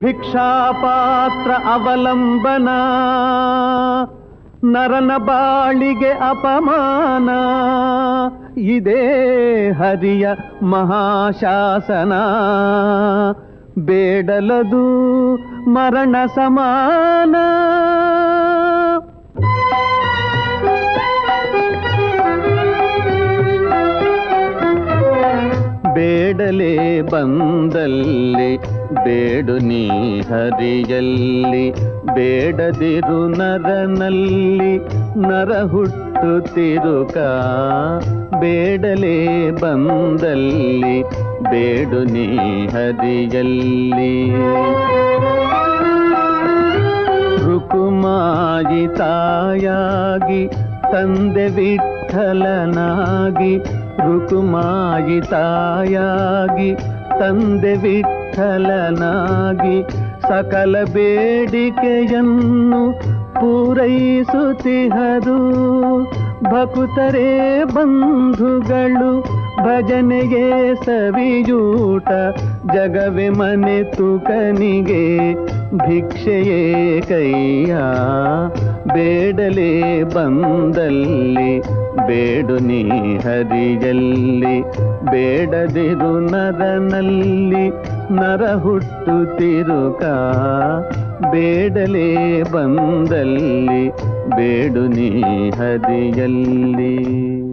ಭಿಕ್ಷಾಪಾತ್ರ ಅವಲಂಬನ ನರನ ಬಾಳಿಗೆ ಅಪಮಾನ ಇದೇ ಹರಿಯ ಮಹಾಶಾಸನ ಬೇಡಲದು ಮರಣ ಸಮಾನ ಬೇಡಲೇ ಬಂದಲ್ಲಿ ಬೇಡು ನೀ ಹರಿಯಲ್ಲಿ ಬೇಡದಿರು ನರನಲ್ಲಿ ನರ ಹುಟ್ಟುತ್ತಿರುಕ ಬೇಡಲೇ ಬಂದಲ್ಲಿ ಬೇಡು ನೀ ಹರಿಯಲ್ಲಿ ರುಕುಮಾಯಿ ತಾಯಾಗಿ ತಂದೆ ವಿಠಲನಾಗಿ ರುಕುಮಾಯಿ ತಾಯಾಗಿ ತಂದೆ ವಿಠಲನಾಗಿ ಸಕಲ ಬೇಡಿಕೆಯನ್ನು ಪೂರೈಸುತ್ತಿಹರು ಭಕುತರೇ ಬಂಧುಗಳು ಭಜನೆಗೆ ಸವಿಯೂಟ ಜಗವೆ ಮನೆ ತುಕನಿಗೆ ಭಿಕ್ಷೆಯೇ ಕೈಯ ಬೇಡಲೇ ಬಂದಲ್ಲಿ ಬೇಡು ನೀ ಹರಿಯಲ್ಲಿ ಬೇಡದಿರು ನರನಲ್ಲಿ ನರ ಹುಟ್ಟುತ್ತಿರುಕ ಬೇಡಲೇ ಬಂದಲ್ಲಿ ಬೇಡು ನೀ ಹರಿಯಲ್ಲಿ